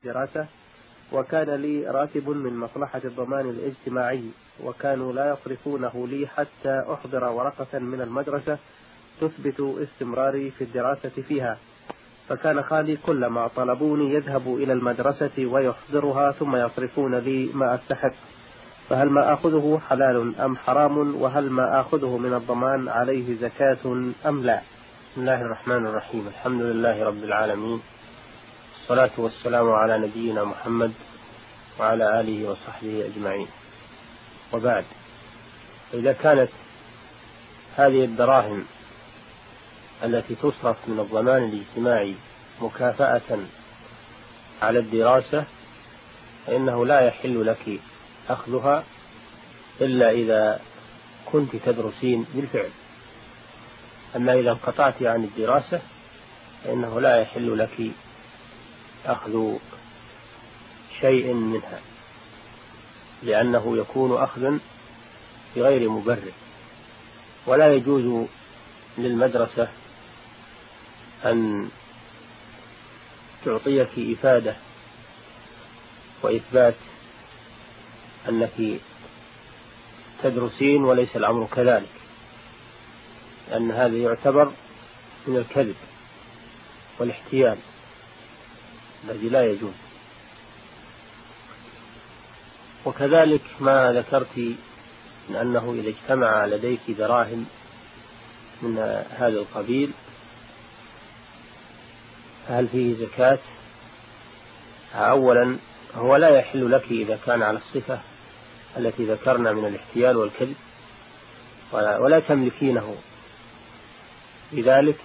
دراسة، وكان لي راتب من مصلحة الضمان الاجتماعي، وكانوا لا يصرفونه لي حتى أحضر ورقة من المدرسة تثبت استمراري في الدراسة فيها، فكان خالي كلما طلبوني يذهب إلى المدرسة ويحضرها ثم يصرفون لي ما أستحق، فهل ما أخذه حلال أم حرام؟ وهل ما أخذه من الضمان عليه زكاة أم لا؟ بسم الله الرحمن الرحيم. الحمد لله رب العالمين، الصلاة والسلام على نبينا محمد وعلى آله وصحبه أجمعين، وبعد. إذا كانت هذه الدراهم التي تصرف من الضمان الاجتماعي مكافأة على الدراسة فإنه لا يحل لك أخذها إلا إذا كنت تدرسين بالفعل. أما إذا انقطعت عن الدراسة فإنه لا يحل لك أخذ شيء منها، لأنه يكون أخذا بغير مبرر. ولا يجوز للمدرسة أن تعطيك إفادة وإثبات أنك تدرسين وليس الأمر كذلك، لأن هذا يعتبر من الكذب والاحتيال الذي لا يجوز. وكذلك ما ذكرت من أنه إذا اجتمع لديك دراهم من هذا القبيل فهل فيه زكاة؟ أولا هو لا يحل لك إذا كان على الصفة التي ذكرنا من الاحتيال والكذب، ولا تملكينه، لذلك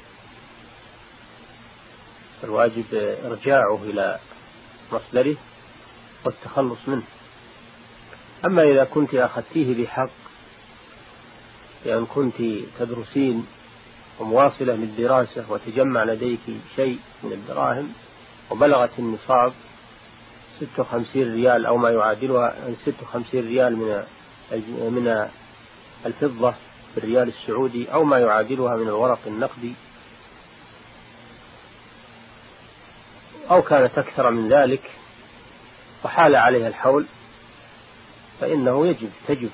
الواجب إرجاعه إلى مصدره والتخلص منه. أما إذا كنت أخذتيه بحق، لأن كنت تدرسين ومواصلة للدراسة وتجمع لديك شيء من الدراهم وبلغت النصاب 56 ريال أو ما يعادلها 56 ريال من الفضة بالريال السعودي أو ما يعادلها من الورق النقدي، أو كانت أكثر من ذلك وحال عليها الحول، فإنه تجب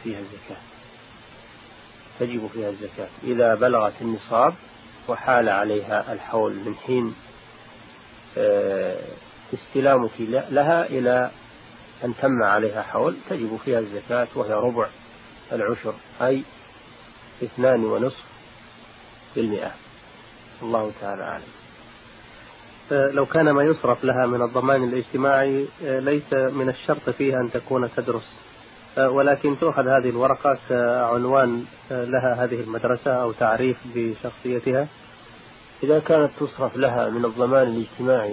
فيها الزكاة إذا بلغت النصاب وحال عليها الحول من حين استلامك لها إلى أن تم عليها حول، تجب فيها الزكاة، وهي ربع العشر، أي 2.5%. الله تعالى أعلم. لو كان ما يصرف لها من الضمان الاجتماعي ليس من الشرط فيها أن تكون تدرس، ولكن تأخذ هذه الورقة كعنوان لها هذه المدرسة أو تعريف بشخصيتها، إذا كانت تصرف لها من الضمان الاجتماعي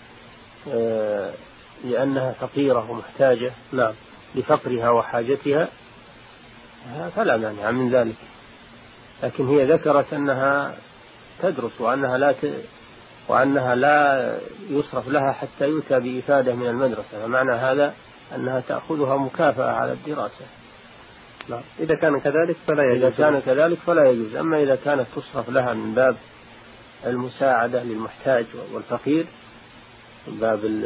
لأنها فقيرة ومحتاجة لفقرها وحاجتها فلا مانع من ذلك، لكن هي ذكرت أنها تدرس وأنها لا يصرف لها حتى يؤتى بإفادة من المدرسة، فمعنى هذا أنها تأخذها مكافأة على الدراسة. إذا كان كذلك فلا يجوز. أما إذا كانت تصرف لها من باب المساعدة للمحتاج والفقير، من باب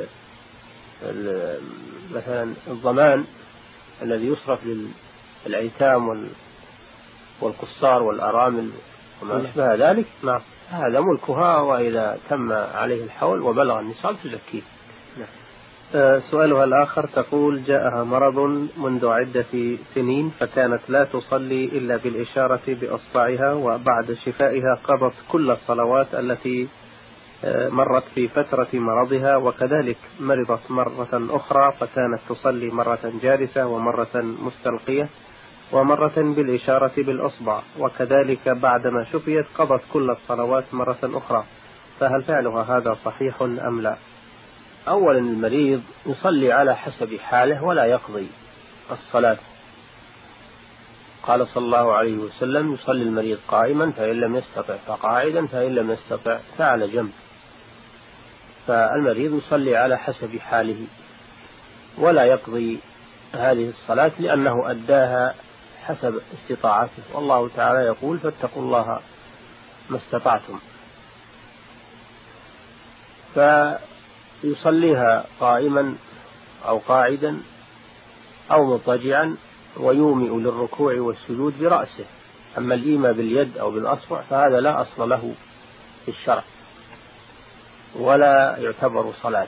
مثلا الضمان الذي يصرف للأيتام والقصار والأرامل وما أشبه ذلك، هذا ملكها، وإذا تم عليه الحول وبلغ النصاب تزكيه. سؤالها الآخر تقول: جاءها مرض منذ عدة سنين، فكانت لا تصلي إلا بالإشارة بأصبعها، وبعد شفائها قضت كل الصلوات التي مرت في فترة مرضها، وكذلك مرضت مرة أخرى فكانت تصلي مرة جالسة ومرة مستلقية ومرة بالإشارة بالأصبع، وكذلك بعدما شفيت قضت كل الصلوات مرة أخرى، فهل فعلها هذا صحيح أم لا؟ أولا المريض يصلي على حسب حاله ولا يقضي الصلاة. قال صلى الله عليه وسلم: يصلي المريض قائما فإن لم يستطع فقاعدا فإن لم يستطع فعلى جنب. فالمريض يصلي على حسب حاله ولا يقضي هذه الصلاة لأنه أداها حسب استطاعته، والله تعالى يقول: فاتقوا الله ما استطعتم. يصليها قائما أو قاعدا أو مضطجعا ويومئ للركوع والسجود برأسه. أما الإيماء باليد أو بالأصبع فهذا لا أصل له في الشرع ولا يعتبر صلاة،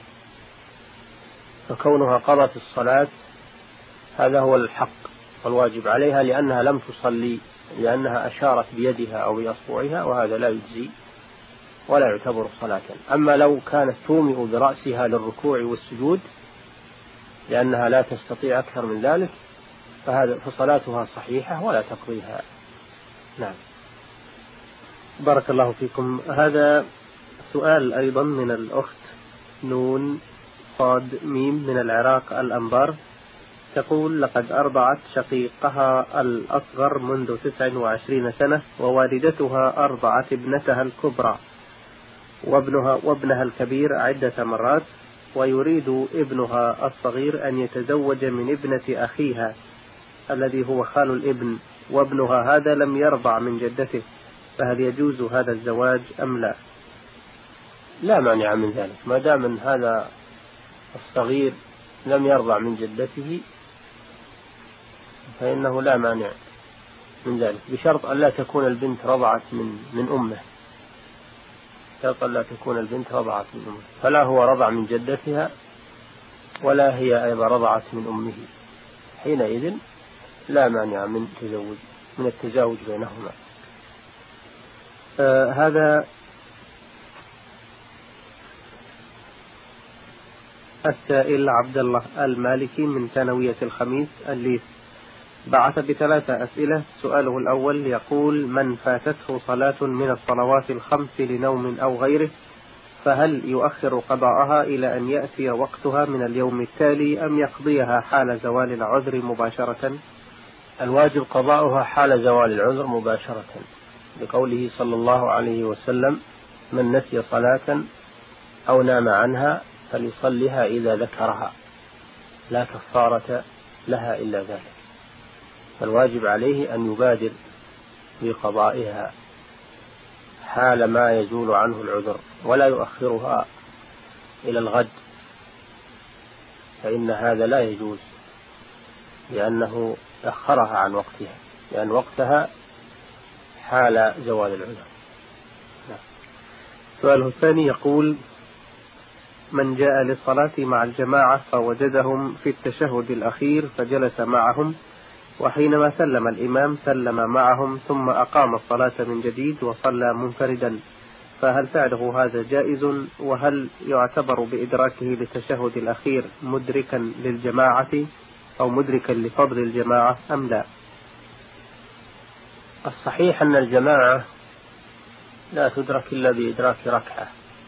فكونها قضت الصلاة هذا هو الحق والواجب عليها، لأنها لم تصلي، لأنها أشارت بيدها أو بأصبعها، وهذا لا يجزي ولا يعتبر صلاة. أما لو كانت تومئ برأسها للركوع والسجود لأنها لا تستطيع أكثر من ذلك فصلاتها صحيحة ولا تقضيها. نعم. بارك الله فيكم. هذا سؤال أيضا من الأخت نون صاد ميم من العراق الأنبار، تقول: لقد أرضعت شقيقها الأصغر منذ 29 سنة، ووالدتها أرضعت ابنتها الكبرى وابنها الكبير عدة مرات، ويريد ابنها الصغير أن يتزوج من ابنة أخيها الذي هو خال الابن، وابنها هذا لم يرضع من جدته، فهل يجوز هذا الزواج أم لا؟ لا مانع من ذلك، ما دام أن هذا الصغير لم يرضع من جدته فإنه لا مانع من ذلك، بشرط أن لا تكون البنت رضعت من أمه، شرط أن لا تكون البنت رضعت من أمه، فلا هو رضع من جدتها ولا هي أيضا رضعت من أمه، حينئذ لا مانع من التزاوج بينهما. هذا السائل عبد الله المالكي من ثانوية الخميس الليث بعث ب3 أسئلة. سؤاله الأول يقول: من فاتته صلاة من الصلوات الخمس لنوم أو غيره فهل يؤخر قضاءها إلى أن يأتي وقتها من اليوم التالي أم يقضيها حال زوال العذر مباشرة؟ الواجب قضاؤها حال زوال العذر مباشرة، لقوله صلى الله عليه وسلم: من نسي صلاة أو نام عنها فليصلها إذا ذكرها لا كفارة لها إلا ذلك. فالواجب عليه أن يبادر بقضائها حال ما يزول عنه العذر، ولا يؤخرها إلى الغد، فإن هذا لا يجوز لأنه أخرها عن وقتها، لأن وقتها حال زوال العذر. سؤاله الثاني يقول: من جاء للصلاة مع الجماعة فوجدهم في التشهد الأخير فجلس معهم، وحينما سلم الإمام سلم معهم ثم أقام الصلاة من جديد وصلى منفردا، فهل فعله هذا جائز؟ وهل يعتبر بإدراكه للتشهد الأخير مدركا للجماعة أو مدركا لفضل الجماعة أم لا؟ الصحيح أن الجماعة لا تدرك إلا بإدراك ركعة،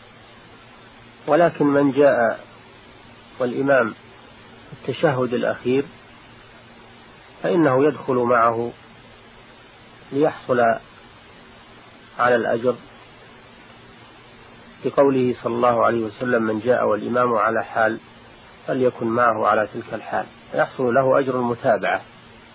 ولكن من جاء والإمام التشهد الأخير فإنه يدخل معه ليحصل على الأجر، بقوله صلى الله عليه وسلم: من جاء والإمام على حال فليكن معه على تلك الحال، يحصل له أجر المتابعة.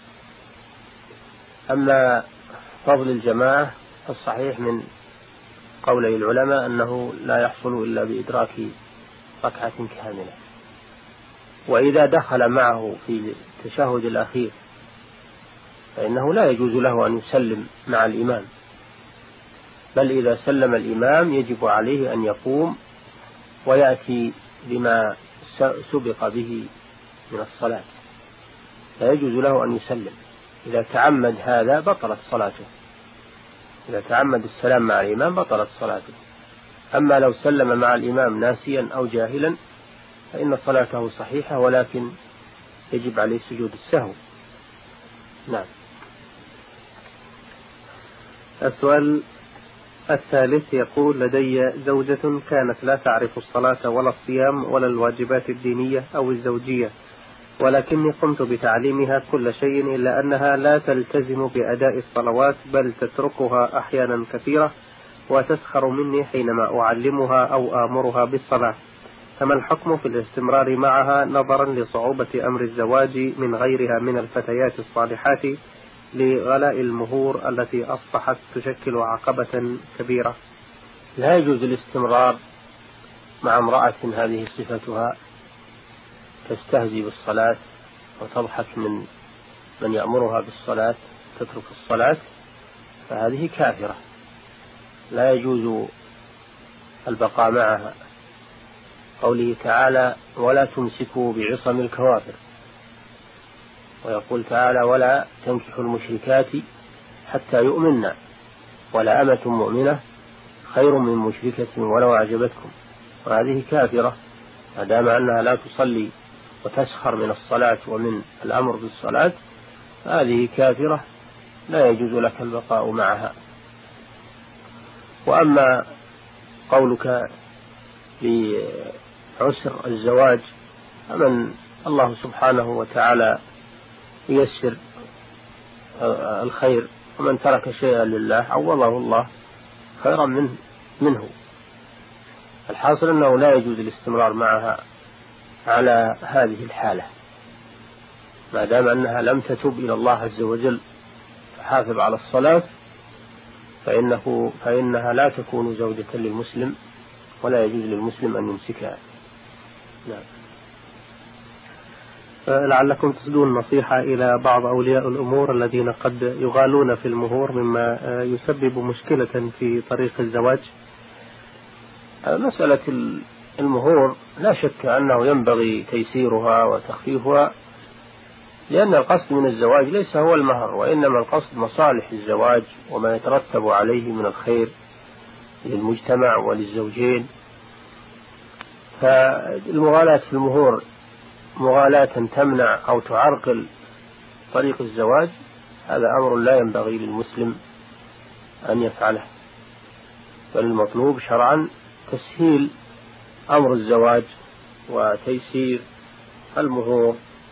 أما فضل الجماعة فالصحيح من قولي العلماء أنه لا يحصل إلا بإدراك ركعة كاملة. وإذا دخل معه في التشهد الأخير فإنه لا يجوز له أن يسلم مع الإمام، بل إذا سلم الإمام يجب عليه أن يقوم ويأتي بما سبق به من الصلاة، لا يجوز له أن يسلم. إذا تعمد هذا بطلت صلاته، إذا تعمد السلام مع الإمام بطلت صلاته. أما لو سلم مع الإمام ناسيا أو جاهلا فإن صلاته صحيحة، ولكن يجب عليه سجود السهو. نعم. السؤال الثالث يقول: لدي زوجة كانت لا تعرف الصلاة ولا الصيام ولا الواجبات الدينية أو الزوجية، ولكني قمت بتعليمها كل شيء إلا أنها لا تلتزم بأداء الصلوات، بل تتركها أحيانا كثيرة وتسخر مني حينما أعلمها أو آمرها بالصلاة، فما الحكم في الاستمرار معها نظرا لصعوبة أمر الزواج من غيرها من الفتيات الصالحات لغلاء المهور التي أصبحت تشكل عقبة كبيرة؟ لا يجوز الاستمرار مع امرأة هذه صفتها تستهزي بالصلاة وتضحك من يأمرها بالصلاة تترك الصلاة، فهذه كافرة لا يجوز البقاء معها. قوله تعالى ولا تمسكوا بعصم الكوافر، ويقول تعالى ولا تنكحوا المشركات حتى يؤمنن ولا أمة مؤمنة خير من مشركة ولو أعجبتكم، وهذه كافرة ما دام أنها لا تصلي وتسخر من الصلاة ومن الأمر بالصلاة، هذه كافرة لا يجوز لك البقاء معها. وأما قولك بعسر الزواج، فمن الله سبحانه وتعالى ييسر الخير، ومن ترك شيئا لله عوضه الله خيرا منه. الحاصل أنه لا يجوز الاستمرار معها على هذه الحالة ما دام أنها لم تتب إلى الله عز وجل تحافظ على الصلاة، فإنها لا تكون زوجة للمسلم ولا يجوز للمسلم أن يمسكها. نعم. لعلكم تسدون نصيحة إلى بعض أولياء الأمور الذين قد يغالون في المهور مما يسبب مشكلة في طريق الزواج. مسألة المهور لا شك أنه ينبغي تيسيرها وتخفيفها، لأن القصد من الزواج ليس هو المهر، وإنما القصد مصالح الزواج وما يترتب عليه من الخير للمجتمع وللزوجين. فالمغالاة في المهور مغالاة تمنع أو تعرقل طريق الزواج، هذا أمر لا ينبغي للمسلم أن يفعله، بل المطلوب شرعا تسهيل أمر الزواج وتيسير المهور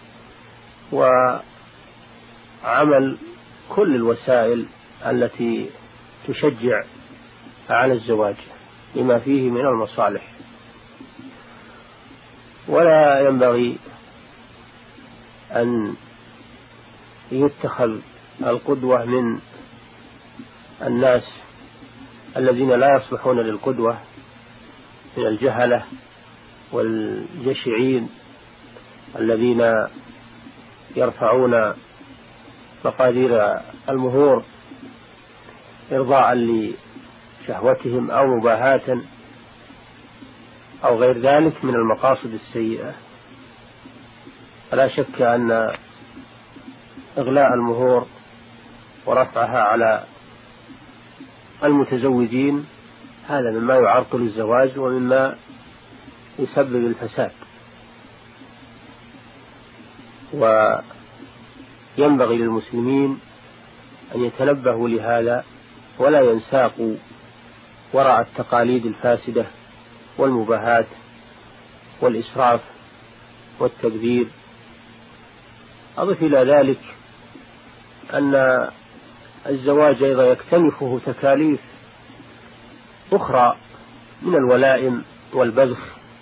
وعمل كل الوسائل التي تشجع على الزواج لما فيه من المصالح. ولا ينبغي أن يتخذ القدوة من الناس الذين لا يصلحون للقدوة من الجهلة والجشعين الذين يرفعون مقادير المهور إرضاء لشهوتهم أو مباهاة أو غير ذلك من المقاصد السيئة. فلا شك أن إغلاء المهور ورفعها على المتزوجين هذا مما يعرقل الزواج ومما يسبب الفساد، وينبغي للمسلمين أن يتنبهوا لهذا ولا ينساقوا وراء التقاليد الفاسدة والمباهات والإسراف والتكبير. أضف إلى ذلك أن الزواج أيضا يكتنفه تكاليف أخرى من الولائم والبذخ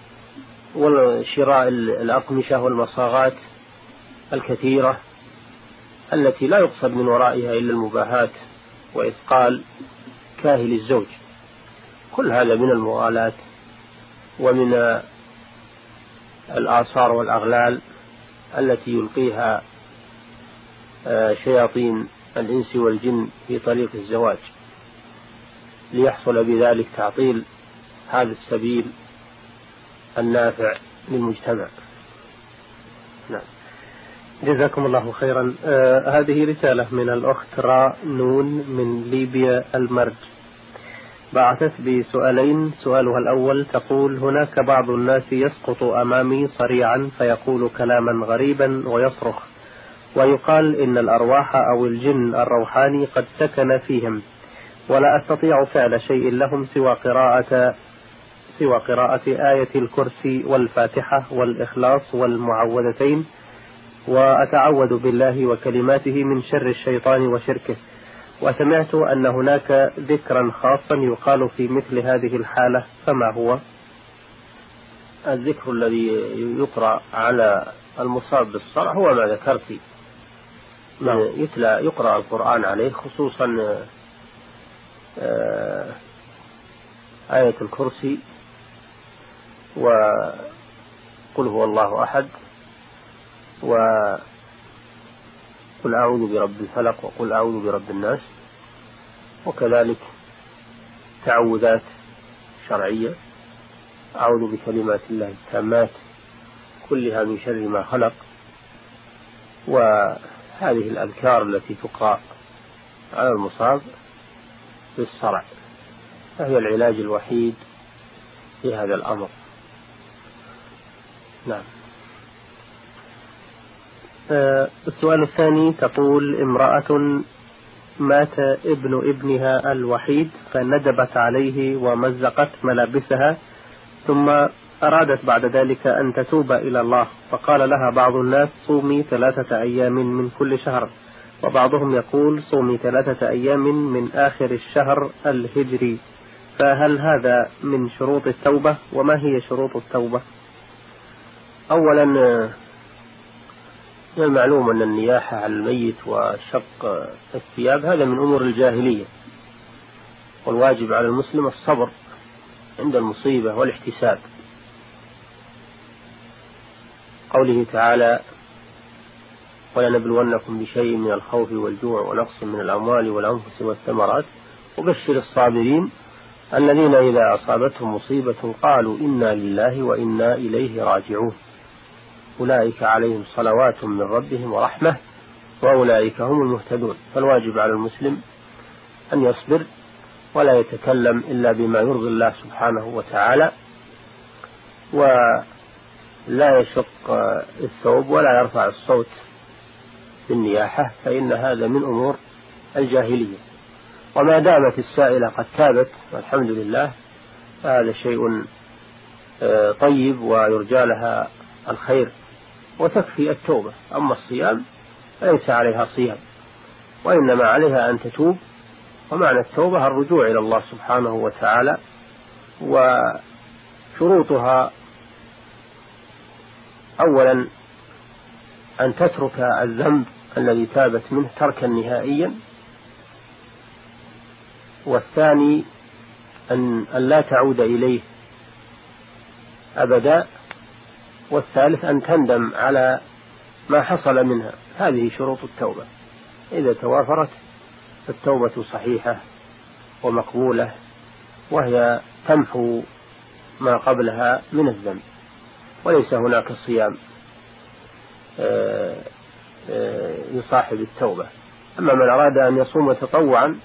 وشراء الأقمشة والمصاغات الكثيرة التي لا يقصد من ورائها إلا المباهات وإثقال كاهل الزوج. كل هذا من المغالاة ومن الآثار والأغلال التي يلقيها شياطين الإنس والجن في طريق الزواج ليحصل بذلك تعطيل هذا السبيل النافع للمجتمع. نعم. جزاكم الله خيرا. هذه رسالة من الأخت راء نون من ليبيا المرج، بعثت بسؤالين. سؤالها الأول تقول: هناك بعض الناس يسقط أمامي صريعا فيقول كلاما غريبا ويصرخ ويقال إن الأرواح أو الجن الروحاني قد سكن فيهم، ولا أستطيع فعل شيء لهم سوى قراءة آية الكرسي والفاتحة والإخلاص والمعوذتين، وأتعوذ بالله وكلماته من شر الشيطان وشركه. وسمعت أن هناك ذكرا خاصا يقال في مثل هذه الحالة، فما هو؟ الذكر الذي يقرأ على المصاب بالصرع هو ما ذكرت، يقرأ القرآن عليه، خصوصا آية الكرسي وقل هو الله أحد، وقل أعوذ برب الفلق، وقل أعوذ برب الناس، وكذلك تعوذات شرعية: أعوذ بكلمات الله التامات كلها من شر ما خلق. وهذه الأذكار التي تقرأ على المصاب بالصرع فهي العلاج الوحيد في هذا الأمر. نعم. السؤال الثاني تقول: امرأة مات ابن ابنها الوحيد فندبت عليه ومزقت ملابسها، ثم أرادت بعد ذلك أن تتوب إلى الله، فقال لها بعض الناس: صومي 3 أيام من كل شهر، وبعضهم يقول: صومي 3 أيام من آخر الشهر الهجري، فهل هذا من شروط التوبة؟ وما هي شروط التوبة؟ أولا، من المعلوم أن النياحة على الميت وشق الثياب هذا من أمور الجاهلية، والواجب على المسلم الصبر عند المصيبة والاحتساب. قوله تعالى: ولنبلونكم بشيء من الخوف والجوع ونقص من الأموال والأنفس والثمرات وبشر الصابرين الذين إذا أصابتهم مصيبة قالوا إنا لله وإنا إليه راجعون أولئك عليهم صلوات من ربهم ورحمة وأولئك هم المهتدون. فالواجب على المسلم أن يصبر ولا يتكلم إلا بما يرضي الله سبحانه وتعالى، ولا يشق الثوب ولا يرفع الصوت بالنياحة، فإن هذا من أمور الجاهلية. وما دامت السائلة قد تابت والحمد لله فهذا شيء طيب ويرجى لها الخير وتكفي التوبة. أما الصيام فليس عليها صيام، وإنما عليها أن تتوب، ومعنى التوبة الرجوع إلى الله سبحانه وتعالى. وشروطها: أولا أن تترك الذنب الذي تابت منه تركا نهائيا، والثاني أن لا تعود إليه أبدا، والثالث أن تندم على ما حصل منها. هذه شروط التوبة، إذا توافرت التوبة صحيحة ومقبولة، وهي تمحو ما قبلها من الذنب، وليس هناك صيام يصاحب التوبة. أما من أراد أن يصوم تطوعا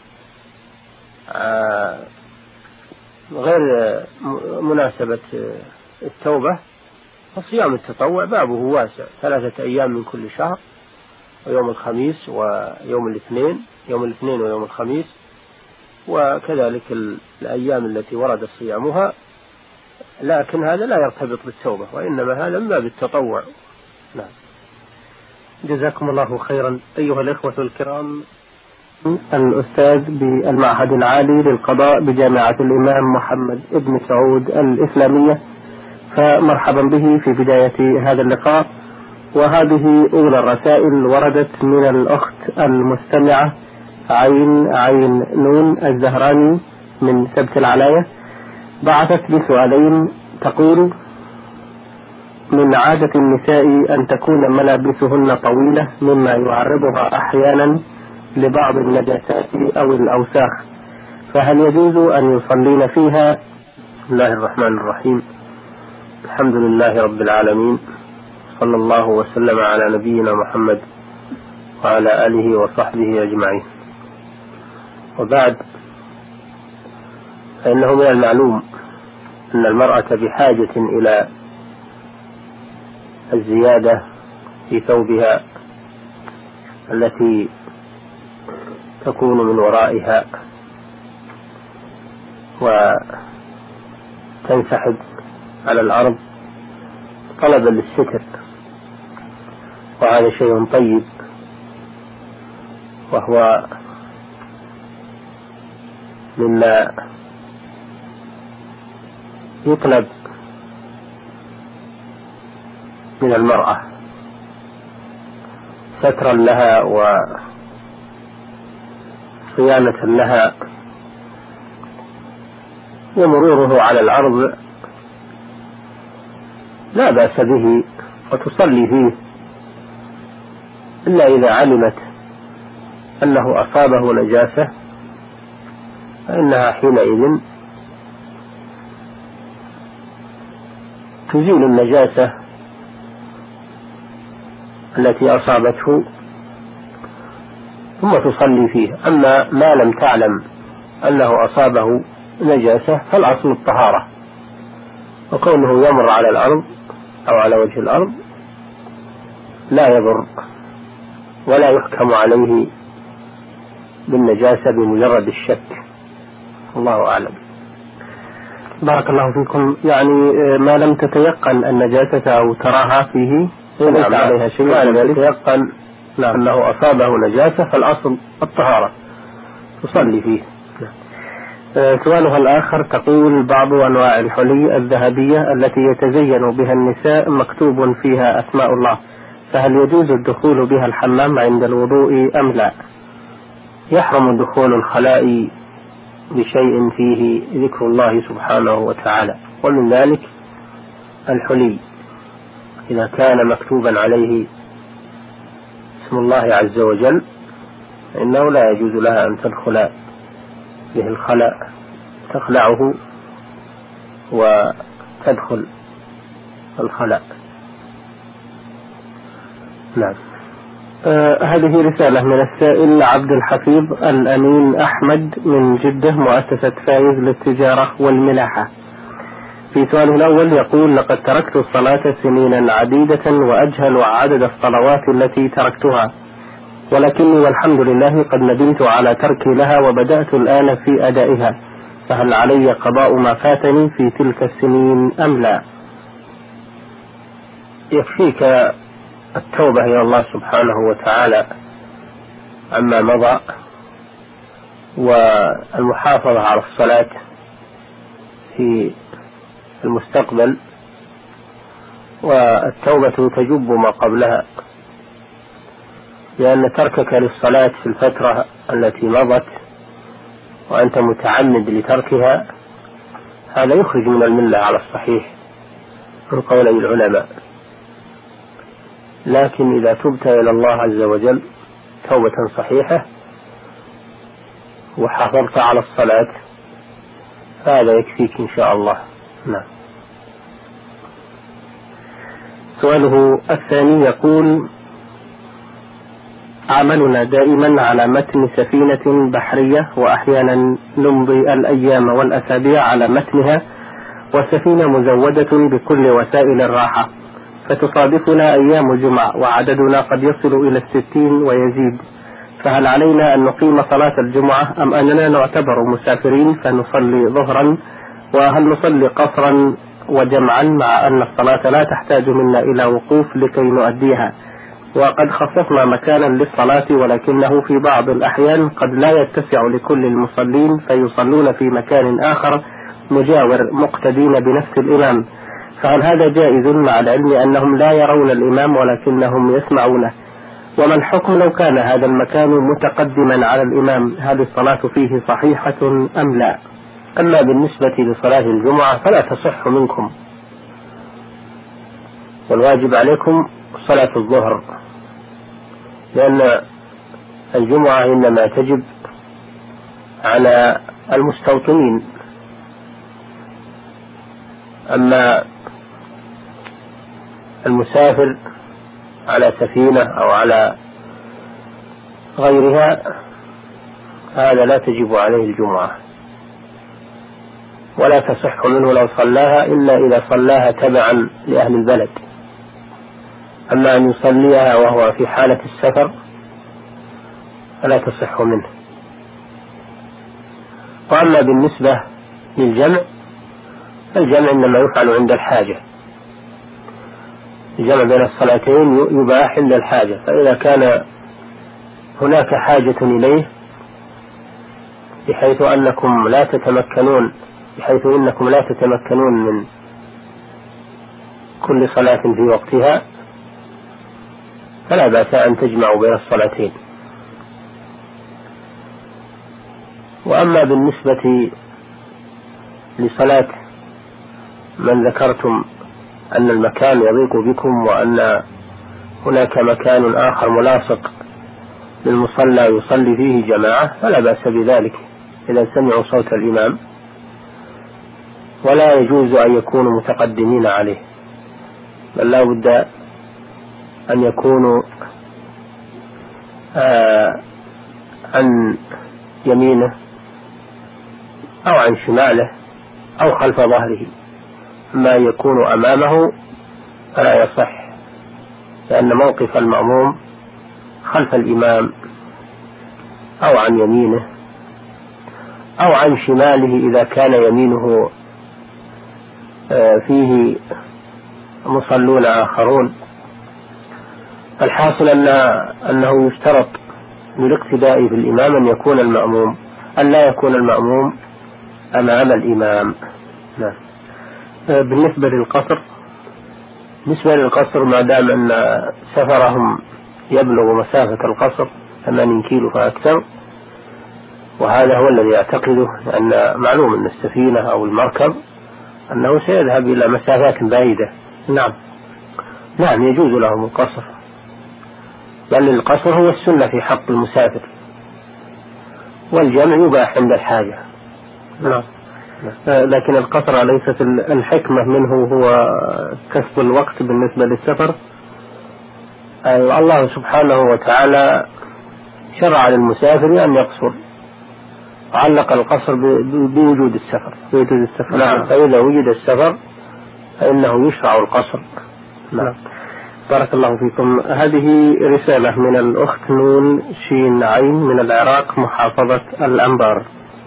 غير مناسبة التوبة فصيام التطوع بابه واسع: 3 أيام من كل شهر، ويوم الخميس ويوم الاثنين، يوم الاثنين ويوم الخميس، وكذلك الأيام التي ورد صيامها. لكن هذا لا يرتبط بالتوبة، وإنما هذا من باب التطوع. نعم. جزاكم الله خيرا. أيها الإخوة الكرام، الأستاذ بالمعهد العالي للقضاء بجامعة الإمام محمد ابن سعود الإسلامية، فمرحبا به في بداية هذا اللقاء. وهذه أولى الرسائل وردت من الأخت المستمعة عين نون الزهراني من سبت العلاية، بعثت بسؤالين. تقول: من عادة النساء أن تكون ملابسهن طويلة مما يعرضها أحيانا لبعض النجاسات أو الأوساخ، فهل يجوز أن يصلين فيها؟ بسم الله الرحمن الرحيم، الحمد لله رب العالمين، صلى الله وسلم على نبينا محمد وعلى آله وصحبه أجمعين. وبعد، فإنه من المعلوم أن المرأة بحاجة إلى الزيادة في ثوبها التي تكون من ورائها وتنسحب على الأرض طلبا للستر، وهذا شيء طيب، وهو مما يطلب من المرأة سترا لها وصيانة لها، ومروره على الأرض لا بأس به وتصلي فيه، إلا إذا علمت أنه أصابه نجاسة فإنها حينئذ تزيل النجاسة التي أصابته ثم تصلي فيه. أما ما لم تعلم أنه أصابه نجاسة فالأصل الطهارة، وكونه يمر على الأرض أو على وجه الأرض لا يضر ولا يحكم عليه بالنجاسة بمجرد الشك. الله أعلم. بارك الله فيكم. يعني ما لم تتيقن النجاسة أو تراها فيه ليس عليها شيء، ما لم تتيقن أنه أصابه نجاسة فالأصل الطهارة تصلي فيه. سؤالها الآخر تقول: بعض أنواع الحلي الذهبية التي يتزين بها النساء مكتوب فيها أسماء الله، فهل يجوز الدخول بها الحمام عند الوضوء أم لا؟ يحرم دخول الخلاء بشيء فيه ذكر الله سبحانه وتعالى، ومن ذلك الحلي إذا كان مكتوبا عليه اسم الله عز وجل فإنه لا يجوز لها أن تدخل به الخلاء، تخلعه وتدخل الخلاء. نعم. هذه رسالة من السائل عبد الحفيظ الأمين أحمد من جدة، مؤسسة فايز للتجارة والملاحة. في سؤاله الأول يقول: لقد تركت الصلاة سنينا عديدة وأجهل عدد الصلوات التي تركتها، ولكني والحمد لله قد ندمت على تركي لها وبدأت الآن في أدائها، فهل علي قضاء ما فاتني في تلك السنين أم لا؟ يكفيك التوبة إلى الله سبحانه وتعالى عما مضى والمحافظة على الصلاة في المستقبل، والتوبة تجب ما قبلها، لأن تركك للصلاة في الفترة التي مضت وأنت متعمد لتركها هذا يخرج من الملة على الصحيح من قولي العلماء. لكن إذا تبت إلى الله عز وجل توبة صحيحة وحافظت على الصلاة فهذا يكفيك إن شاء الله. نعم. سؤاله الثاني يقول: عملنا دائما على متن سفينة بحرية، وأحيانا نمضي الأيام والأسابيع على متنها، والسفينة مزودة بكل وسائل الراحة، فتصادفنا أيام الجمعة وعددنا قد يصل إلى 60 ويزيد، فهل علينا أن نقيم صلاة الجمعة أم أننا نعتبر مسافرين فنصلي ظهرا؟ وهل نصلي قصرا وجمعا مع أن الصلاة لا تحتاج منا إلى وقوف لكي نؤديها؟ وقد خصصنا مكانا للصلاة ولكنه في بعض الأحيان قد لا يتسع لكل المصلين فيصلون في مكان آخر مجاور مقتدين بنفس الإمام، فهل هذا جائز مع العلم أنهم لا يرون الإمام ولكنهم يسمعونه؟ وما الحكم لو كان هذا المكان متقدما على الإمام؟ هل الصلاة فيه صحيحة أم لا؟ أما بالنسبة لصلاة الجمعة فلا تصح منكم، والواجب عليكم صلاة الظهر، لأن الجمعة إنما تجب على المستوطنين. أما المسافر على سفينة أو على غيرها هذا لا تجب عليه الجمعة، ولا تصح منه لو صلاها إلا إذا صلاها تبعا لأهل البلد. أما أن يصليها وهو في حالة السفر فلا تصح منه. وأما بالنسبة للجمع الجمع إنما يفعل عند الحاجة، الجمع بين الصلاتين يباح عند الحاجة، فإذا كان هناك حاجة إليه بحيث إنكم لا تتمكنون من كل صلاة في وقتها فلا بأس أن تجمعوا بين الصلاتين. وأما بالنسبة لصلاة من ذكرتم أن المكان يضيق بكم وأن هناك مكان آخر ملاصق للمصلى يصلي فيه جماعة فلا بأس بذلك إذا سمعوا صوت الإمام، ولا يجوز أن يكونوا متقدمين عليه، بل لا بد أن يكونوا عن يمينه أو عن شماله أو خلف ظهره. ما يكون أمامه فلا يصح، لأن موقف المأموم خلف الإمام أو عن يمينه أو عن شماله إذا كان يمينه فيه مصلون آخرون. الحاصل أنه يشترط للاقتداء بالإمام أن لا يكون المأموم أمام الإمام. نعم. بالنسبة للقصر ما دام أن سفرهم يبلغ مسافة القصر 80 كيلو فأكثر، وهذا هو الذي يعتقده، لأن معلوم أن السفينة أو المركب أنه سيذهب إلى مسافات بعيدة. نعم يجوز لهم القصر، بل القصر هو السنة في حق المسافر، والجمع يباح عند الحاجة. نعم. لكن القصر ليست الحكمة منه هو كسب الوقت بالنسبة للسفر. الله سبحانه وتعالى شرع للمسافر أن يقصر، وعلق القصر بوجود السفر. نعم. فإذا وجد السفر فإنه يشرع القصر. نعم. بارك الله فيكم. هذه رسالة من الأخت نون شين عين من العراق محافظة الأنبار،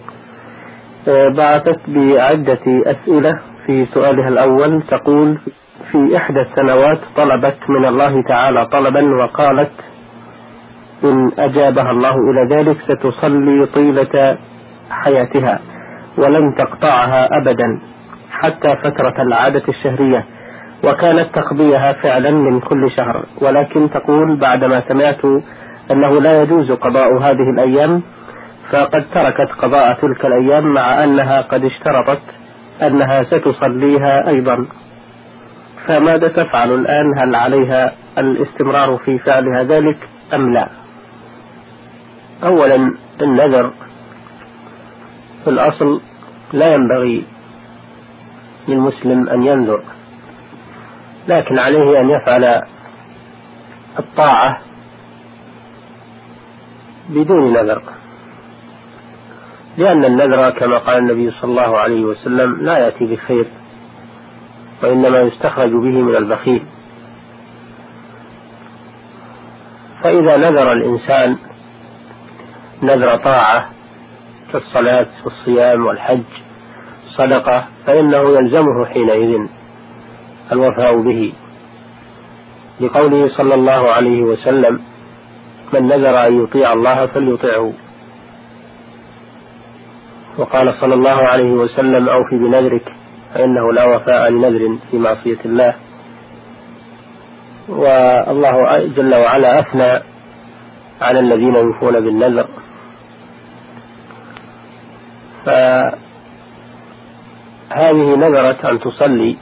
بعثت بعدة أسئلة. في سؤالها الأول تقول: في إحدى السنوات طلبت من الله تعالى طلبا وقالت إن أجابها الله إلى ذلك ستصلي طيلة حياتها ولن تقطعها أبدا حتى فترة العادة الشهرية، وكانت تقضيها فعلا من كل شهر، ولكن تقول بعدما سمعت أنه لا يجوز قضاء هذه الأيام فقد تركت قضاء تلك الأيام، مع أنها قد اشترطت أنها ستصليها أيضا، فماذا تفعل الآن؟ هل عليها الاستمرار في فعلها ذلك أم لا؟ أولا النذر في الأصل لا ينبغي للمسلم أن ينذر، لكن عليه أن يفعل الطاعة بدون نذر، لأن النذر كما قال النبي صلى الله عليه وسلم لا يأتي بخير، وإنما يستخرج به من البخيل. فإذا نذر الإنسان نذر طاعة كالصلاة والصيام والحج صدقة، فإنه يلزمه حينئذ الوفاء به، لقوله صلى الله عليه وسلم: من نذر أن يطيع الله فليطيعه. وقال صلى الله عليه وسلم: أوف بنذرك فإنه لا وفاء لنذر في معصية الله. والله جل وعلا أثنى على الذين يوفون بالنذر، فهذه نذرت أن تصلي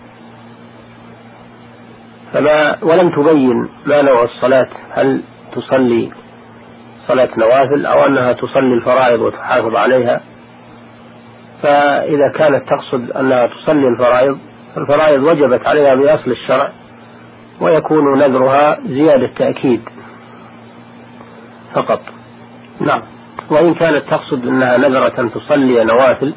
ولم تبين ما نوع الصلاة، هل تصلي صلاة نوافل أو أنها تصلي الفرائض وتحافظ عليها. فإذا كانت تقصد أنها تصلي الفرائض وجبت عليها بأصل الشرع، ويكون نذرها زيادة تأكيد فقط. نعم. وإن كانت تقصد أنها نذرة أن تصلي نوافل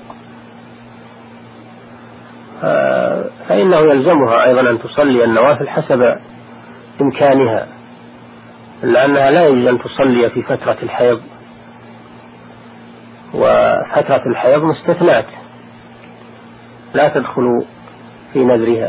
فإنه يلزمها أيضا أن تصلي النوافل حسب إمكانها، لأنها لا يجوز أن تصلي في فترة الحيض، وفترة الحيض مستثنات لا تدخل في نذرها،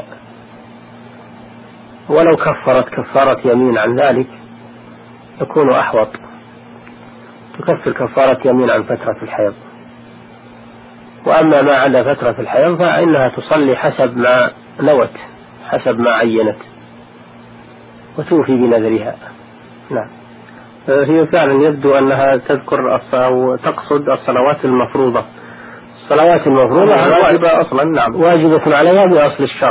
ولو كفرت كفارة يمين عن ذلك يكون أحوط، تكفر كفارة يمين عن فترة الحيض. وأما ما عدا فترة الحيض فإنها تصلي حسب ما نوت، حسب ما عينت، وتوفي بنذرها. نعم. هي فعلا يبدو أنها تذكر أو تقصد الصلوات المفروضة. الصلوات المفروضة واجبة أصلا. نعم. واجبة عليها بأصل الشرع،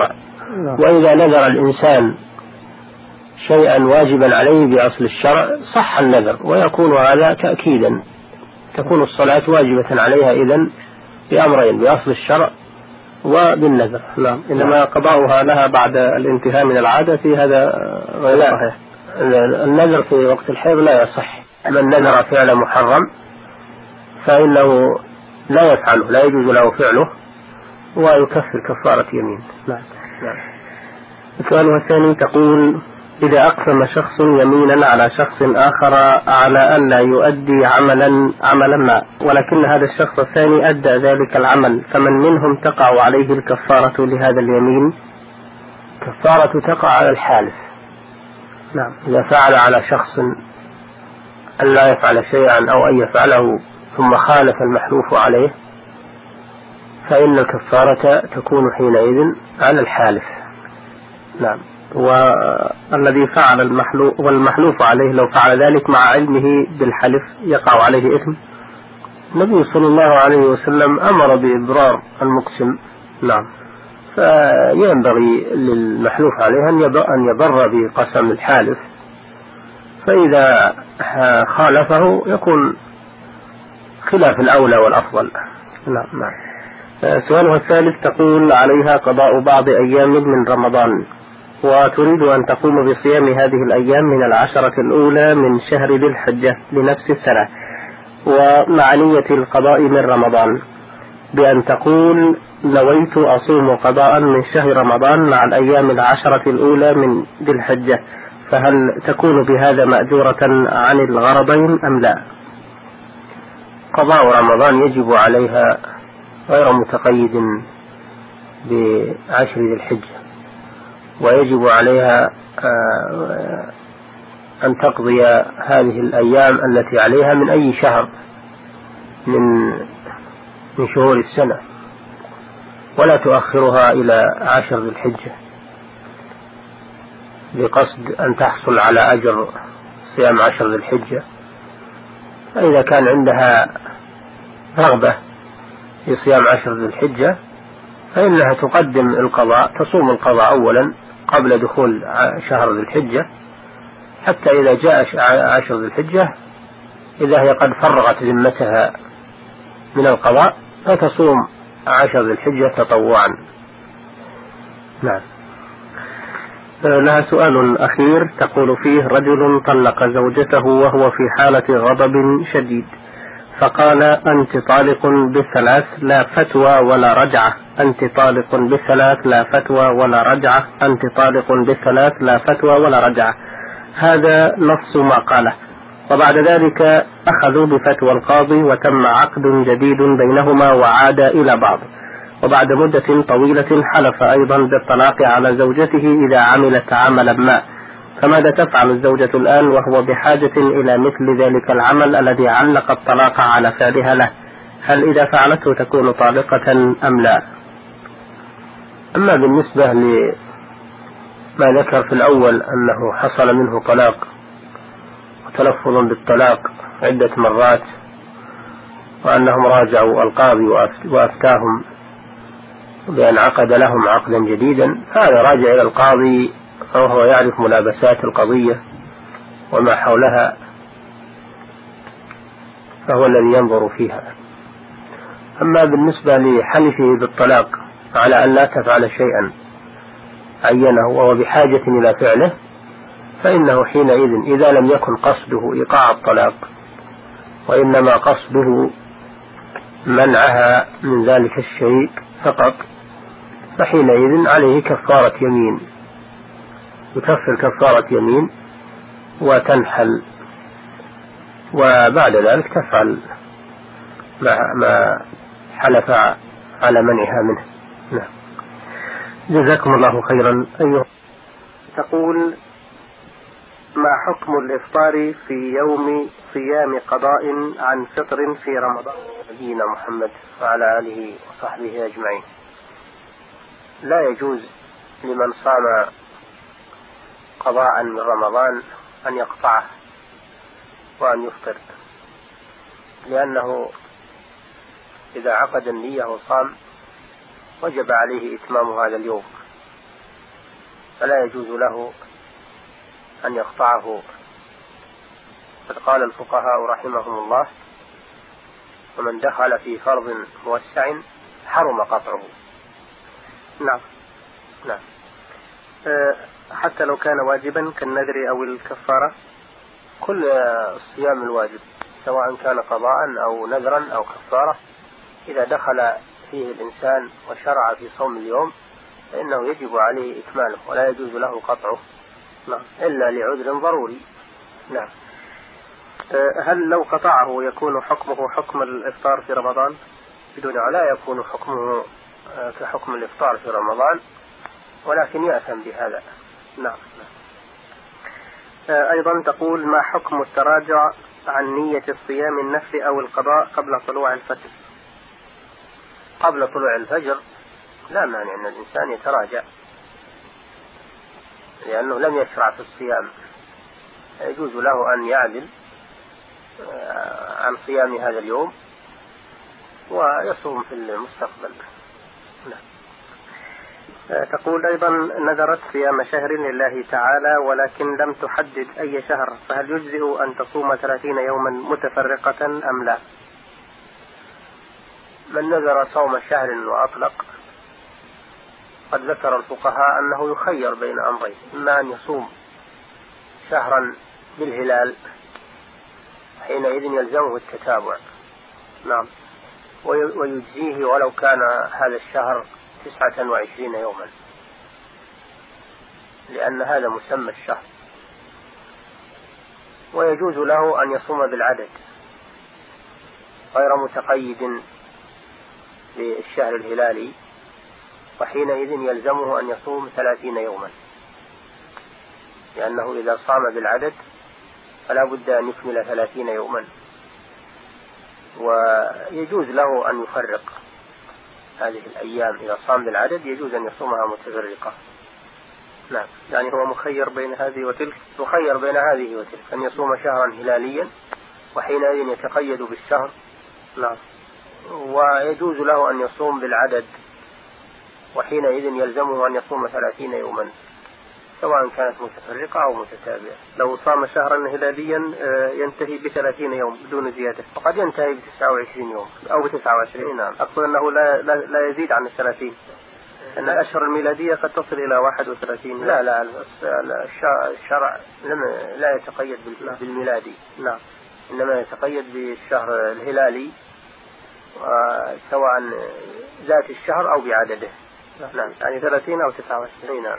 وإذا نذر الإنسان شيئا واجبا عليه بأصل الشرع صح النذر، ويكون هذا تأكيدا، تكون الصلاة واجبة عليها إذن بأمرين: بأصل الشرع وبالنذر. نعم. إنما قضاؤها لها بعد الانتهاء من العادة في هذا غير صحيح. النذر في وقت الحيض لا يصح. من نذر فعل محرم فإنه لا يفعله، لا يجوز له فعله، ويكفر كفارة يمين. نعم. السؤال الثاني تقول: إذا أقسم شخص يمينا على شخص آخر على أن لا يؤدي عملا ما، ولكن هذا الشخص الثاني أدى ذلك العمل، فمن منهم تقع عليه الكفارة لهذا اليمين؟ كفارة تقع على الحالف. نعم. إذا فعل على شخص أن لا يفعل شيئا أو أن يفعله ثم خالف المحلوف عليه، فإن الكفارة تكون حينئذ على الحالف. نعم. والذي فعل المحلوف والمحلوف عليه لو فعل ذلك مع علمه بالحلف يقع عليه إثم؟ النبي صلى الله عليه وسلم أمر بإبرار المقسم. نعم. فينبغي للمحلوف عليه أن يبر بقسم الحالف، فإذا خالفه يكون خلاف الأولى والأفضل. نعم. سؤالها الثالث تقول: عليها قضاء بعض أيام من رمضان، وتريد أن تقوم بصيام هذه الأيام من 10 الأولى من شهر ذي الحجة لنفس السنة، ومع نية القضاء من رمضان، بأن تقول: نويت أصوم قضاء من شهر رمضان مع الأيام 10 الأولى من ذي الحجة، فهل تكون بهذا مأجورة عن الغرضين أم لا؟ قضاء رمضان يجب عليها غير متقيد ب10 ذي الحجة، ويجب عليها أن تقضي هذه الأيام التي عليها من أي شهر من شهور السنة، ولا تؤخرها إلى 10 ذي الحجة بقصد أن تحصل على أجر صيام 10 ذي الحجة. فإذا كان عندها رغبة في صيام 10 ذي الحجة فإنها تقدم القضاء، تصوم القضاء أولا قبل دخول شهر ذي الحجة، حتى إذا جاء 10 ذي الحجة إذا هي قد فرغت ذمتها من القضاء فتصوم 10 ذي الحجة تطوعا. نعم. لها سؤال أخير تقول فيه: رجل طلق زوجته وهو في حالة غضب شديد، فقال: أنت طالق بالثلاث لا فتوى ولا رجعة، أنت طالق بالثلاث لا فتوى ولا رجعة، أنت طالق بالثلاث لا فتوى ولا رجعة. هذا نص ما قاله. وبعد ذلك أخذوا بفتوى القاضي وتم عقد جديد بينهما وعاد إلى بعض، وبعد مدة طويلة حلف أيضا بالطلاق على زوجته إذا عملت عملا ما، فماذا تفعل الزوجة الآن وهو بحاجة إلى مثل ذلك العمل الذي علق الطلاق على فعلها له؟ هل إذا فعلته تكون طالقة أم لا؟ أما بالنسبة لما ذكر في الأول أنه حصل منه طلاق وتلفظ بالطلاق عدة مرات وأنهم راجعوا القاضي وأفتاهم بأن عقد لهم عقدا جديدا، هذا راجع إلى القاضي وهو يعرف ملابسات القضية وما حولها، فهو الذي ينظر فيها. أما بالنسبة لحلفه بالطلاق على أن لا تفعل شيئا عينه وهو بحاجة إلى فعله، فإنه حينئذ إذا لم يكن قصده إيقاع الطلاق وإنما قصده منعها من ذلك الشيء فقط، فحينئذ عليه كفارة يمين، يكفر كفارة يمين وتنحل، وبعد ذلك تفعل ما حلف على منعها منه. نعم. جزاكم الله خيرا. أيها تقول: ما حكم الإفطار في يوم صيام قضاء عن فطر في رمضان؟ نبينا محمد وعلى آله وصحبه أجمعين. لا يجوز لمن صام قضاء من رمضان أن يقطعه وأن يفطر، لأنه إذا عقد النية وصام وجب عليه إتمام هذا اليوم، فلا يجوز له أن يقطعه. قد قال الفقهاء رحمهم الله: ومن دخل في فرض موسع حرم قطعه. نعم. نعم. حتى لو كان واجبا كالنذر أو الكفارة؟ كل الصيام الواجب سواء كان قضاء أو نذرا أو كفارة، إذا دخل فيه الإنسان وشرع في صوم اليوم فإنه يجب عليه إكماله ولا يجوز له قطعه. نعم. إلا لعذر ضروري. نعم. هل لو قطعه يكون حكمه حكم الإفطار في رمضان؟ بدون لا يكون حكمه كحكم الإفطار في رمضان، ولكن يأثم بهذا. نعم. أيضا تقول: ما حكم التراجع عن نية الصيام النفل أو القضاء قبل طلوع الفجر؟ قبل طلوع الفجر لا مانع أن الإنسان يتراجع، لأنه لم يشرع في الصيام، يجوز له أن يعدل عن صيام هذا اليوم ويصوم في المستقبل. تقول أيضا: نذرت صيام شهر لله تعالى ولكن لم تحدد أي شهر، فهل يجزئ أن تصوم 30 يوما متفرقة أم لا؟ من نذر صوم شهر وأطلق قد ذكر الفقهاء أنه يخير بين أمرين: إما أن يصوم شهرا بالهلال حينئذ يلزمه التتابع، نعم، ويجزيه ولو كان هذا الشهر 29 يوما، لأن هذا مسمى الشهر. ويجوز له أن يصوم بالعدد غير متقيد بالشهر الهلالي، وحينئذ يلزمه أن يصوم 30 يوما، لأنه إذا صام بالعدد فلا بد أن يكمل 30 يوما. ويجوز له أن يفرق هذه الأيام، إذا صام بالعدد يجوز أن يصومها متفرقة. نعم، يعني هو مخير بين هذه وتلك؟ مخير بين هذه وتلك، أن يصوم شهرا هلاليا وحينئذ يتقيد بالشهر. نعم. ويجوز له أن يصوم بالعدد وحينئذ يلزمه أن يصوم 30 يوما سواء كانت متفرقة أو متتابعة. لو صام شهرا هلاليا ينتهي ب30 يوم بدون زيادة، وقد ينتهي ب29 يوم أو ب29. نعم. أقول أنه لا يزيد عن 30، أن الأشهر الميلادية قد تصل إلى 31. لا الشرع لا يتقيد بالميلادي. نعم. إنما يتقيد بالشهر الهلالي سواء ذات الشهر أو بعدده. نعم، يعني 30 أو 29. نعم.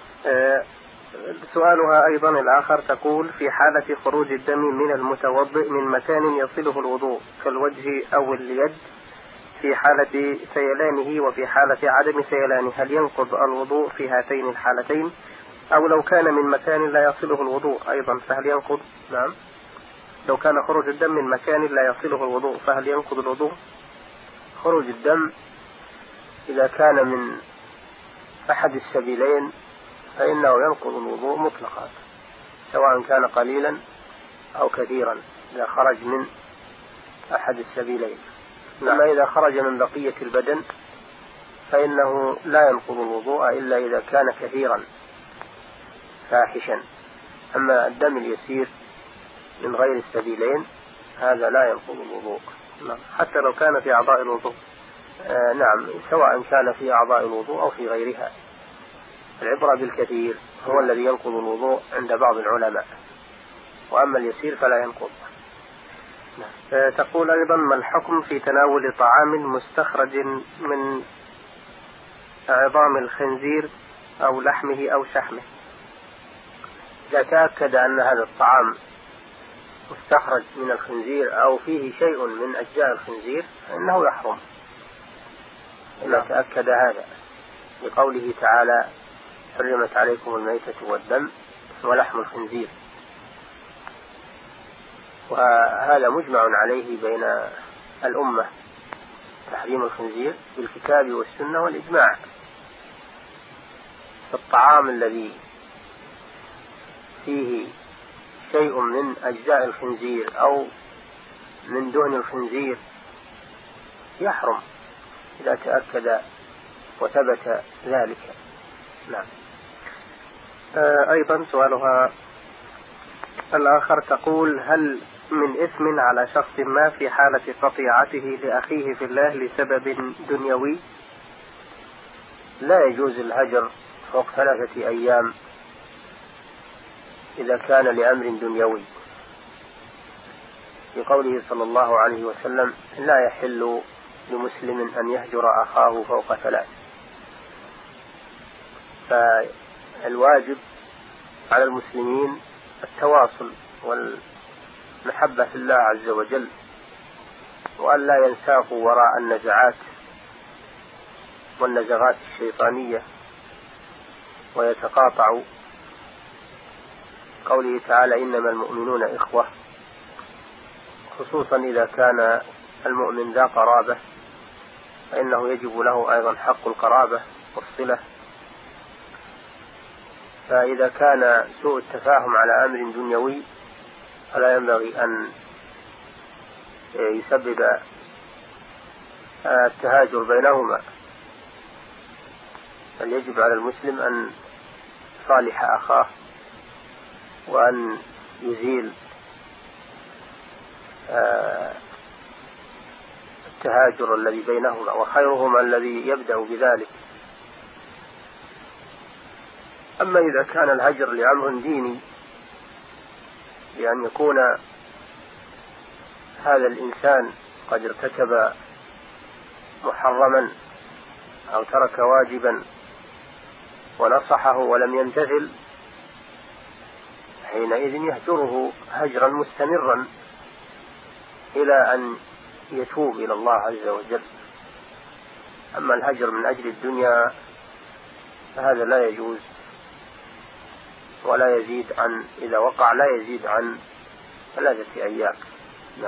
سؤالها أيضا الآخر تقول: في حالة خروج الدم من المتوضئ من مكان يصله الوضوء كالوجه أو اليد في حالة سيلانه وفي حالة عدم سيلانه، هل ينقض الوضوء في هاتين الحالتين؟ أو لو كان من مكان لا يصله الوضوء أيضا فهل ينقض؟ نعم. لو كان خروج الدم من مكان لا يصله الوضوء فهل ينقض الوضوء؟ خروج الدم إذا كان من أحد السبيلين فإنه ينقض الوضوء مطلقا، سواء كان قليلا أو كثيرا، إذا خرج من أحد السبيلين. أما إذا خرج من بقية البدن فإنه لا ينقض الوضوء إلا إذا كان كثيرا فاحشا. أما الدم اليسير من غير السبيلين هذا لا ينقض الوضوء، حتى لو كان في أعضاء الوضوء. نعم، سواء كان في أعضاء الوضوء أو في غيرها. العبرة بالكثير هو الذي ينقض الوضوء عند بعض العلماء، وأما اليسير فلا ينقض. تقول أيضا: ما الحكم في تناول طعام مستخرج من عظام الخنزير أو لحمه أو شحمه؟ إذا تأكد أن هذا الطعام مستخرج من الخنزير أو فيه شيء من أجزاء الخنزير فإنه يحرم، إذا تأكد هذا، لقوله تعالى: حرمت عليكم الميتة والدم ولحم الخنزير. وهذا مجمع عليه بين الأمة، تحريم الخنزير بالكتاب والسنة والإجماع. الطعام الذي فيه شيء من أجزاء الخنزير أو من دهن الخنزير يحرم إذا تأكد وثبت ذلك. نعم. أيضا سؤالها الآخر تقول: هل من إثم على شخص ما في حالة قطيعته لأخيه في الله لسبب دنيوي؟ لا يجوز الهجر فوق 3 أيام إذا كان لأمر دنيوي، لقوله صلى الله عليه وسلم: لا يحل لمسلم أن يهجر أخاه فوق 3. فالواجب على المسلمين التواصل والمحبة في الله عز وجل، وأن لا ينساقوا وراء النزعات والنزغات الشيطانية ويتقاطعوا. قوله تعالى: إنما المؤمنون إخوة، خصوصا إذا كان المؤمن ذا قرابة فإنه يجب له أيضا حق القرابة والصلة. فإذا كان سوء التفاهم على أمر دنيوي فلا ينبغي أن يسبب التهاجر بينهما، بل يجب على المسلم أن يصالح أخاه وأن يزيل التهاجر الذي بينهما، وخيرهما الذي يبدأ بذلك. أما إذا كان الهجر لأمر ديني، بأن يكون هذا الإنسان قد ارتكب محرما أو ترك واجبا ونصحه ولم يمتثل، حينئذ يهجره هجرا مستمرا إلى أن يتوب إلى الله عز وجل. أما الهجر من أجل الدنيا فهذا لا يجوز، ولا يزيد عن، إذا وقع لا يزيد عن 3 أيام. نعم.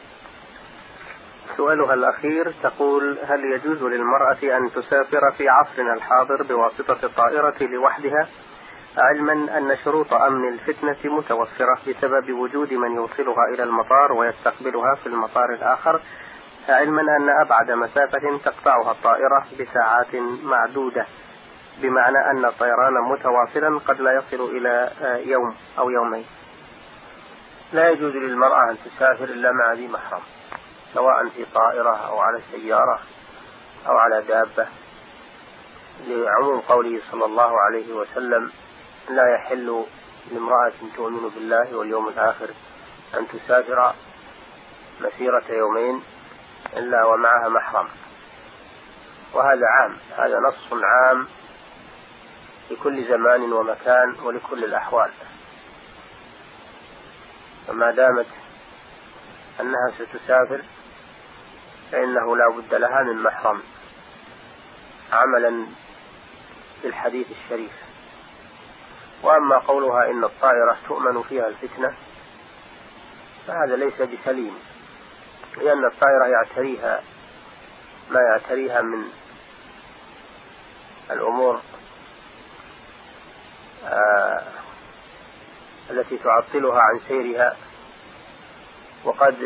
سؤالها الأخير تقول: هل يجوز للمرأة أن تسافر في عصرنا الحاضر بواسطة الطائرة لوحدها، علما أن شروط أمن الفتنة متوفرة بسبب وجود من يوصلها إلى المطار ويستقبلها في المطار الآخر، علما أن أبعد مسافة تقطعها الطائرة بساعات معدودة، بمعنى أن الطيران متواصلا قد لا يصل إلى يوم أو يومين؟ لا يجوز للمرأة أن تسافر إلا مع ذي محرم، سواء في طائرة أو على سيارة أو على دابة، لعموم قوله صلى الله عليه وسلم: لا يحل لامرأة تؤمن بالله واليوم الآخر أن تسافر مسيرة يومين إلا ومعها محرم. وهذا عام، هذا نص عام لكل زمان ومكان ولكل الأحوال. فما دامت أنها ستسافر فإنه لا بد لها من محرم، عملا بالحديث الشريف. وأما قولها إن الطائرة تؤمن فيها الفتنة فهذا ليس بسليم، لأن الطائرة يعتريها ما يعتريها من الأمور التي تعطلها عن سيرها، وقد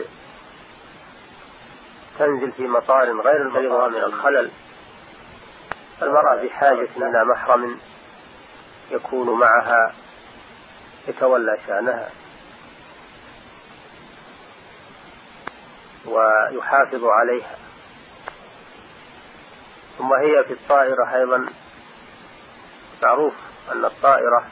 تنزل في مطار غير المطار من الخلل. المرأة بحاجة إلى محرم يكون معها يتولى شأنها ويحافظ عليها. ثم هي في الطائرة أيضا معروف أن الطائرة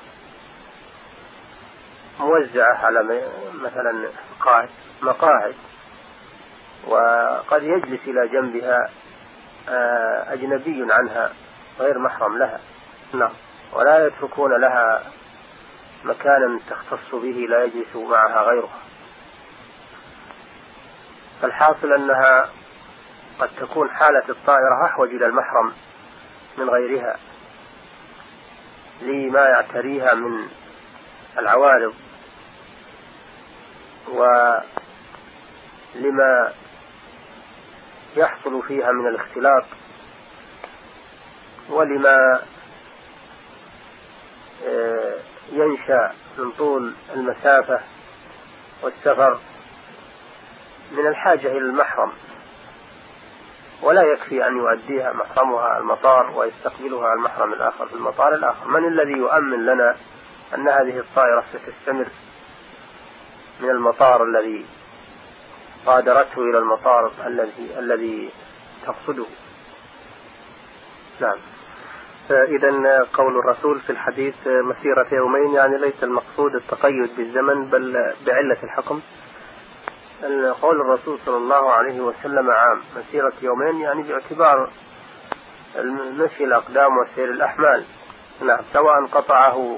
موزعة على مثلا مقاعد، وقد يجلس إلى جنبها أجنبي عنها غير محرم لها. نعم. ولا يتركون لها مكانا تختص به لا يجلس معها غيرها. فالحاصل أنها قد تكون حالة الطائرة أحوج إلى المحرم من غيرها لما يعتريها من العوارض، ولما يحصل فيها من الاختلاط، ولما ينشأ من طول المسافة والسفر من الحاجة إلى المحرم. ولا يكفي أن يؤديها محرمها المطار ويستقبلها المحرم الآخر في المطار الآخر. من الذي يؤمن لنا أن هذه الطائرة ستستمر من المطار الذي غادرته إلى المطار الذي تقصده؟ نعم. إذن قول الرسول في الحديث مسيرة يومين يعني ليس المقصود التقيد بالزمن بل بعلة الحكم. قول الرسول صلى الله عليه وسلم عام، مسيرة يومين يعني باعتبار المشي الأقدام وسير الأحمال. نعم. سواء قطعه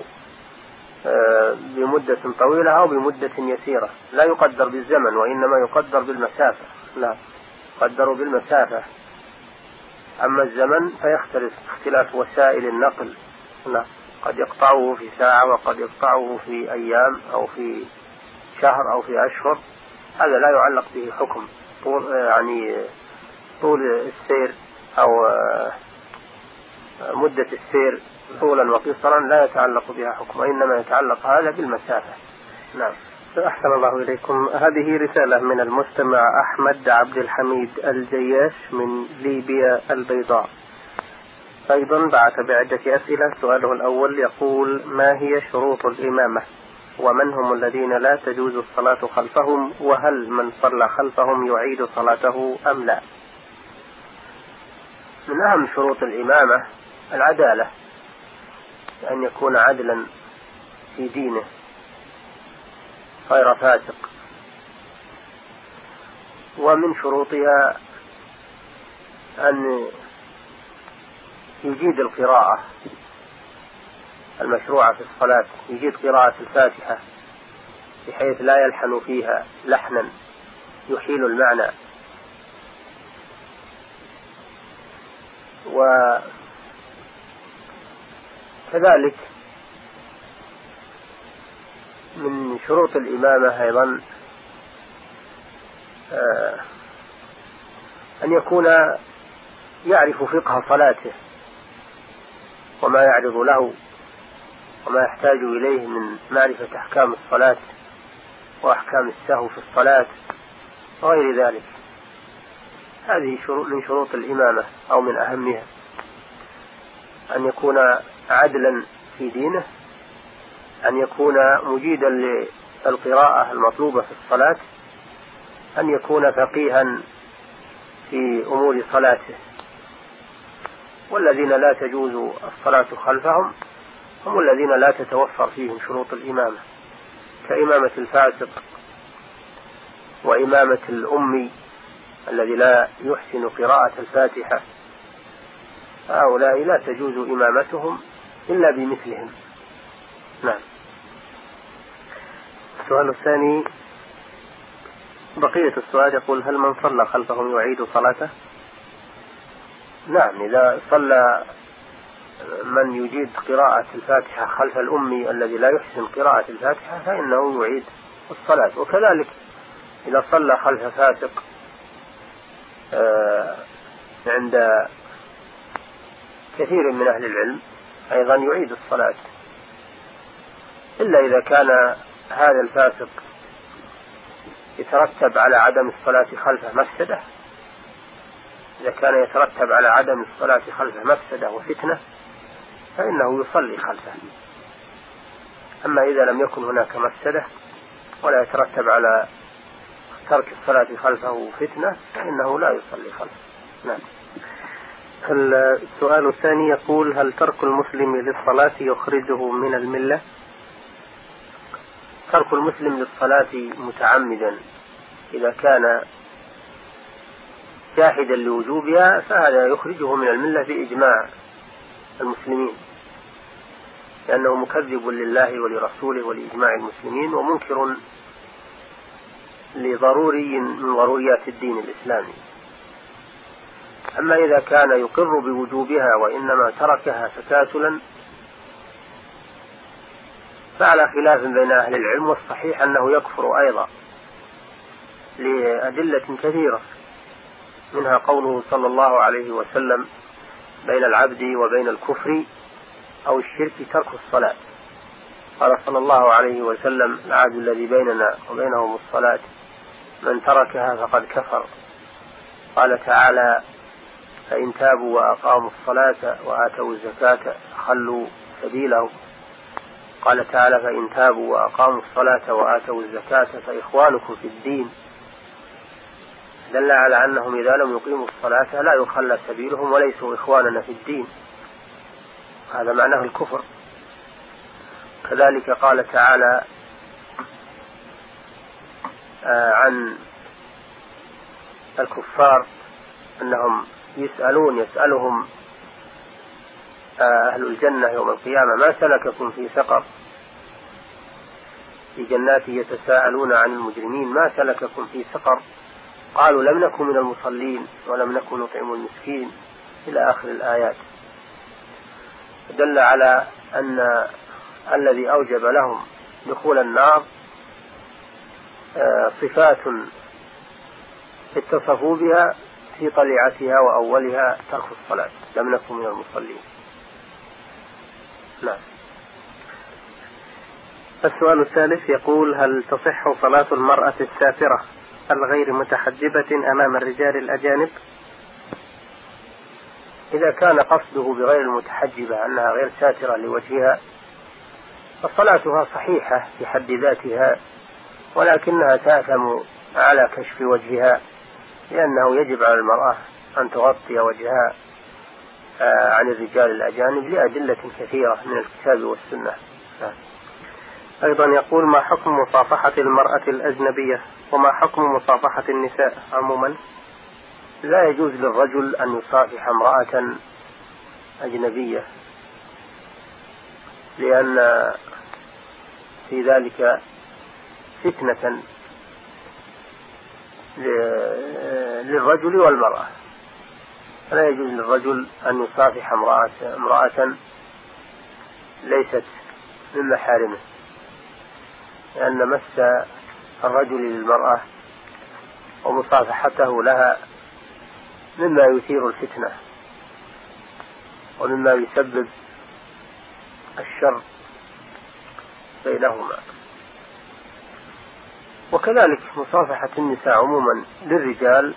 بمدة طويلة أو بمدة يسيرة، لا يقدر بالزمن وإنما يقدر بالمسافة. نعم. يقدر بالمسافة. أما الزمن فيختلف اختلاف وسائل النقل. نعم. قد يقطعه في ساعة وقد يقطعه في أيام أو في شهر أو في أشهر، هذا لا يعلق به حكم. طول السير أو مدة السير طولا وقصرا لا يتعلق بها حكم، وإنما يتعلق هذا بالمسافة. نعم. أحسن الله إليكم. هذه رسالة من المستمع أحمد عبد الحميد الجياش من ليبيا البيضاء، أيضا بعث بعدة أسئلة. سؤاله الأول يقول: ما هي شروط الإمامة؟ ومن هم الذين لا تجوز الصلاة خلفهم؟ وهل من صلى خلفهم يعيد صلاته أم لا؟ من أهم شروط الإمامة العدالة، أن يكون عدلا في دينه غير فاسق. ومن شروطها أن يجيد القراءة المشروعة في الصلاة، يجيد قراءة الفاتحة بحيث لا يلحن فيها لحنا يحيل المعنى. وكذلك من شروط الإمامة أيضا أن يكون يعرف فقه صلاته وما يعرض له وما يحتاج إليه من معرفة أحكام الصلاة وأحكام السهو في الصلاة وغير ذلك. هذه من شروط الإمامة أو من أهمها، أن يكون عدلا في دينه، أن يكون مجيدا للقراءة المطلوبة في الصلاة، أن يكون فقيها في أمور صلاته. والذين لا تجوز الصلاة خلفهم هم الذين لا تتوفر فيهم شروط الإمامة، كإمامة الفاسق وإمامة الأمي الذي لا يحسن قراءة الفاتحة، هؤلاء لا تجوز إمامتهم إلا بمثلهم. نعم. السؤال الثاني بقية السؤال يقول: هل من صلى خلفهم يعيد صلاته؟ نعم، إذا صلى من يجيد قراءة الفاتحة خلف الأمي الذي لا يحسن قراءة الفاتحة فإنه يعيد الصلاة. وكذلك إذا صلى خلف فاسق عند كثير من أهل العلم أيضا يعيد الصلاة، إلا إذا كان هذا الفاسق يترتب على عدم الصلاة خلفه مفسدة. إذا كان يترتب على عدم الصلاة خلفه مفسدة وفتنة فإنه يصلي خلفه. أما إذا لم يكن هناك مفسدة ولا يترتب على ترك الصلاة خلفه فتنة فإنه لا يصلي خلفه. نعم. السؤال الثاني يقول: هل ترك المسلم للصلاة يخرجه من الملة؟ ترك المسلم للصلاة متعمدا إذا كان جاحدا لوجوبها فهذا يخرجه من الملة بإجماع المسلمين، لأنه مكذب لله ولرسوله ولإجماع المسلمين ومنكر لضروري من ضروريات الدين الإسلامي. أما إذا كان يقر بوجوبها وإنما تركها تكاسلا فعلى خلاف بين أهل العلم، والصحيح أنه يكفر أيضا لأدلة كثيرة، منها قوله صلى الله عليه وسلم: بين العبد وبين الكفر أو الشرك ترك الصلاة. قال صلى الله عليه وسلم: العهد الذي بيننا وبينهم الصلاة، من تركها فقد كفر. قال تعالى: فإن تابوا وأقاموا الصلاة وآتوا الزكاة خلوا سبيلهم. قال تعالى فإن تابوا وأقاموا الصلاة وآتوا الزكاة فإخوانكم في الدين، دل على أنهم إذا لم يقيموا الصلاة لا يخلى سبيلهم وليسوا إخواننا في الدين، هذا معناه الكفر. كذلك قال تعالى عن الكفار أنهم يسألهم أهل الجنة يوم القيامة ما سلككم في سقر، في جنات يتساءلون عن المجرمين ما سلككم في سقر، قالوا لم نكن من المصلين ولم نكن نطعم المسكين إلى آخر الآيات. دل على أن الذي أوجب لهم دخول النار صفات اتصفوا بها في طليعتها وأولها ترك الصلاة، لم نكن من المصلين. نعم. السؤال الثالث يقول هل تصح صلاة المرأة السافرة الغير متحجبة أمام الرجال الأجانب؟ إذا كان قصده بغير المتحجبة أنها غير ساترة لوجهها فصلاتها صحيحة في حد ذاتها، ولكنها تأثم على كشف وجهها، لأنه يجب على المرأة أن تغطي وجهها عن الرجال الأجانب لأدلة كثيرة من الكتاب والسنة. أيضا يقول ما حكم مصافحة المرأة الأجنبية وما حكم مصافحة النساء عموما؟ لا يجوز للرجل أن يصافح امرأة أجنبية، لأن في ذلك فتنة للرجل والمرأة. لا يجوز للرجل أن يصافح امرأة ليست من محارمه، لأن مس الرجل للمرأة ومصافحته لها مما يثير الفتنة ومما يسبب الشر بينهما. وكذلك مصافحة النساء عموما للرجال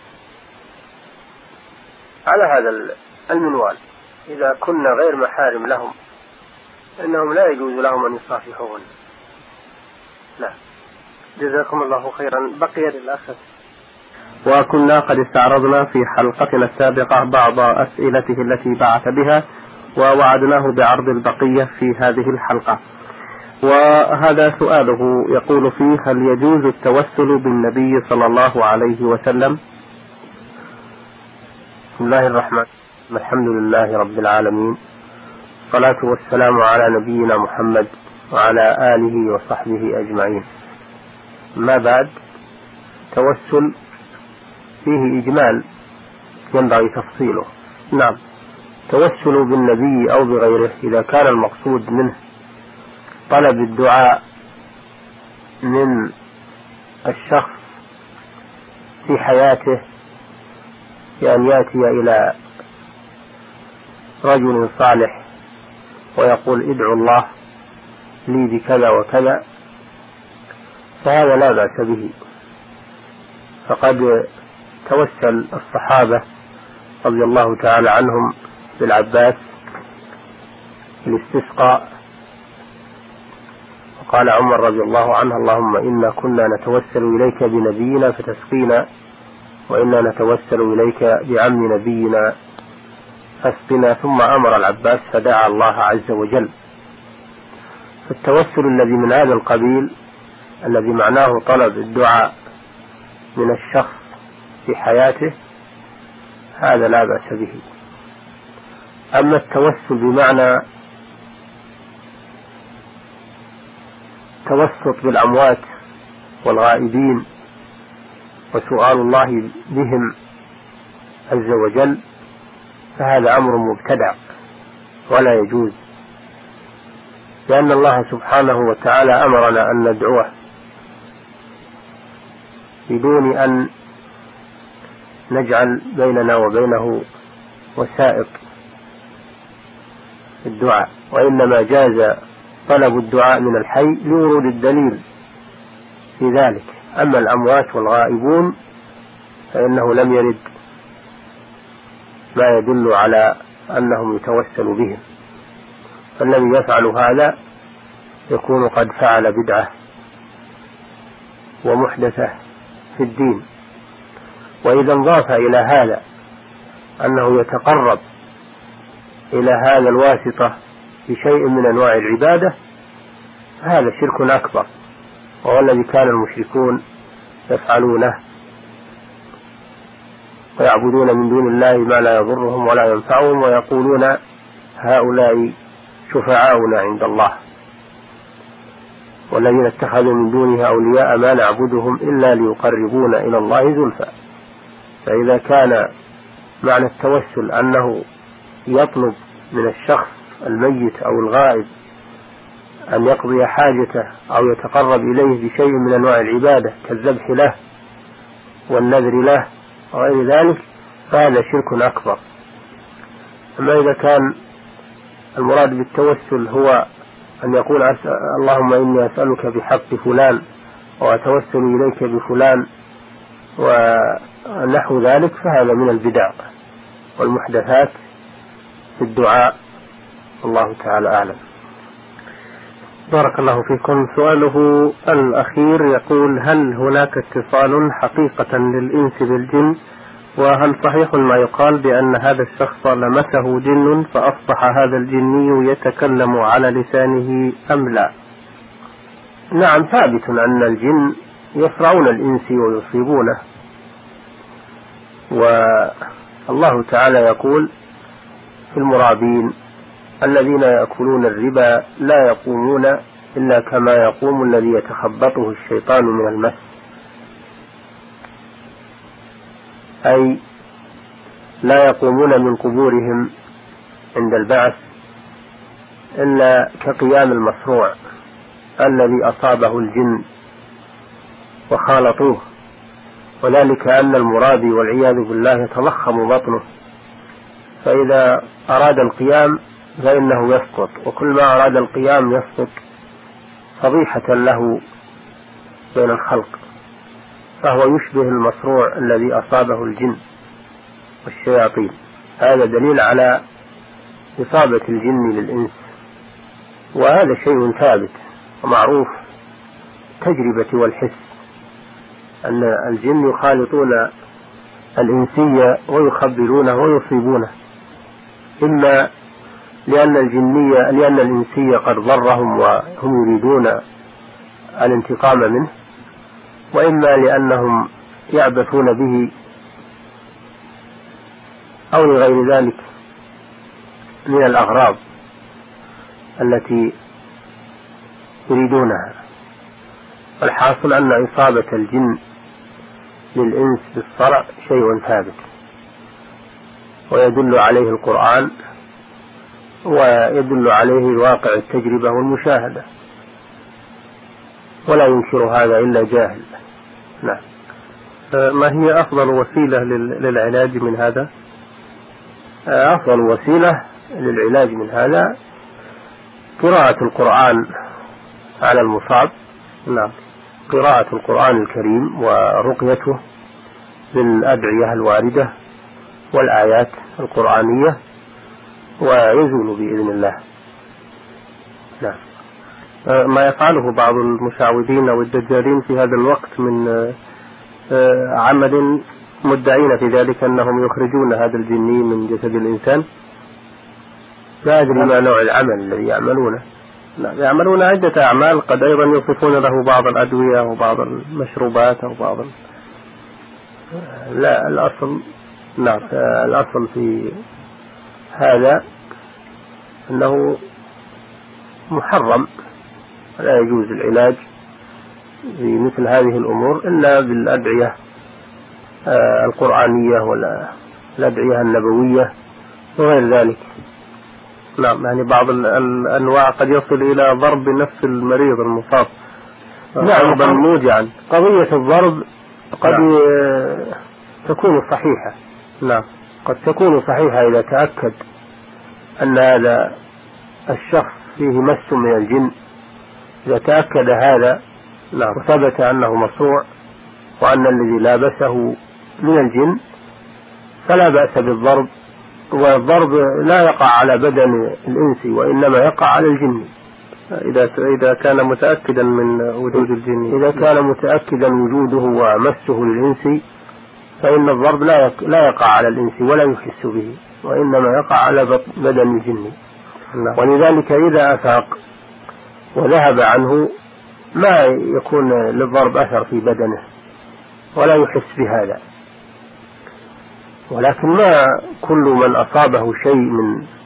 على هذا المنوال، إذا كنا غير محارم لهم إنهم لا يجوز لهم أن يصافحون. لا. جزاكم الله خيرا. بقي للأخ، وكنا قد استعرضنا في حلقتنا السابقة بعض أسئلته التي بعث بها، ووعدناه بعرض البقية في هذه الحلقة. وهذا سؤاله يقول فيه هل يجوز التوسل بالنبي صلى الله عليه وسلم؟ بسم الله الرحمن الرحيم، الحمد لله رب العالمين، الصلاة والسلام على نبينا محمد وعلى آله وصحبه أجمعين. ما بعد، توسل فيه إجمال ينبغي تفصيله. نعم، توسل بالنبي أو بغيره إذا كان المقصود منه طلب الدعاء من الشخص في حياته، بأن يأتي إلى رجل صالح ويقول ادعو الله لي بكذا وكذا، فهذا لا بأس به. فقد توسل الصحابة رضي الله تعالى عنهم بالعباس الاستسقاء، وقال عمر رضي الله عنه اللهم إنا كنا نتوسل إليك بنبينا فتسقينا، وإنا نتوسل إليك بعم نبينا فاسقنا. ثم أمر العباس فدعا الله عز وجل. فالتوسل الذي من هذا القبيل الذي معناه طلب الدعاء من الشخص في حياته هذا لا بأس به. أما التوسل بمعنى توسط بالأموات والغائبين وسؤال الله بهم عز وجل فهذا أمر مبتدع ولا يجوز، لأن الله سبحانه وتعالى أمرنا أن ندعوه بدون أن نجعل بيننا وبينه وسائط الدعاء، وإنما جاز طلب الدعاء من الحي لورود الدليل في ذلك. أما الأموات والغائبون فإنه لم يرد ما يدل على أنهم يتوسل بهم، فالذي يفعل هذا يكون قد فعل بدعة ومحدثة في الدين. وإذا انضاف إلى هذا أنه يتقرب إلى هذا الواسطة بشيء من أنواع العبادة، هذا شرك أكبر، وهو الذي كان المشركون يفعلونه، ويعبدون من دون الله ما لا يضرهم ولا ينفعهم، ويقولون هؤلاء شفعاؤنا عند الله، والذين اتخذوا من دونه أولياء ما نعبدهم إلا ليقربونا إلى الله زلفى. فإذا كان معنى التوسل أنه يطلب من الشخص الميت أو الغائب أن يقضي حاجته أو يتقرب إليه بشيء من أنواع العبادة كالذبح له والنذر له وغير ذلك، فهذا شرك أكبر. أما إذا كان المراد بالتوسل هو أن يقول اللهم إني أسألك بحق فلان وأتوسل إليك بفلان ونحو ذلك، فهذا من البدع والمحدثات في الدعاء، الله تعالى أعلم. بارك الله فيكم. سؤاله الأخير يقول: هل هناك اتصال حقيقة للإنس بالجن؟ وهل صحيح ما يقال بأن هذا الشخص لمسه جن فأصبح هذا الجني يتكلم على لسانه أم لا؟ نعم، ثابت أن الجن يفرعون الإنس ويصيبونه، والله تعالى يقول في المرابين: الذين يأكلون الربا لا يقومون إلا كما يقوم الذي يتخبطه الشيطان من المس، أي لا يقومون من قبورهم عند البعث إلا كقيام المصروع الذي أصابه الجن وخالطوه، وذلك أن المرابي والعياذ بالله يتضخم بطنه، فإذا أراد القيام فإنه يسقط، وكل ما أراد القيام يسقط فضيحة له بين الخلق، فهو يشبه المصروع الذي أصابه الجن والشياطين. هذا دليل على إصابة الجن للإنس، وهذا شيء ثابت ومعروف التجربة والحس، أن الجن يخالطون الإنسية ويخبرونه ويصيبونه، إما لأن الإنسية قد ضرهم وهم يريدون الانتقام منه، وإما لأنهم يعبثون به أو لغير ذلك من الأغراض التي يريدونها. الحاصل أن إصابة الجن للإنس بالصرع شيء ثابت، ويدل عليه القرآن ويدل عليه واقع التجربة والمشاهدة، ولا ينكر هذا إلا جاهل. نعم. ما هي أفضل وسيلة للعلاج من هذا؟ أفضل وسيلة للعلاج من هذا قراءة القرآن على المصاب. نعم. قراءة القرآن الكريم ورقيته بالأدعية الواردة والآيات القرآنية، ويزول بإذن الله. نعم. ما يفعله بعض المشعوذين أو الدجالين في هذا الوقت من عمل مدعين في ذلك أنهم يخرجون هذا الجني من جسد الإنسان، لا أدري ما نوع العمل الذي يعملونه. يعملون عدة أعمال، قد أيضا يوصفون له بعض الأدوية وبعض المشروبات أو بعض لا، الأصل في هذا أنه محرم، لا يجوز العلاج في مثل هذه الأمور إلا بالأدعية القرآنية ولا الأدعية النبوية وغير ذلك. نعم، يعني بعض الأنواع قد يصل إلى ضرب نفس المريض المصاب. نعم، موجعا. قضية الضرب قد تكون صحيحة. نعم، قد تكون صحيحة إذا تأكد أن هذا الشخص فيه مس من الجن، إذا تأكد هذا وثبت أنه مصروع وأن الذي لابسه من الجن، فلا بأس بالضرب والضرب لا يقع على بدن الإنس وإنما يقع على الجن إذا كان متأكدا من وجود الجن. إذا كان متأكدا وجوده ومسه للإنس فإن الضرب لا يقع على الإنس ولا يحس به، وإنما يقع على بدن الجن. ولذلك إذا أفاق وذهب عنه ما يكون للضرب أثر في بدنه ولا يحس بهذا. ولكن ما كل من أصابه شيء من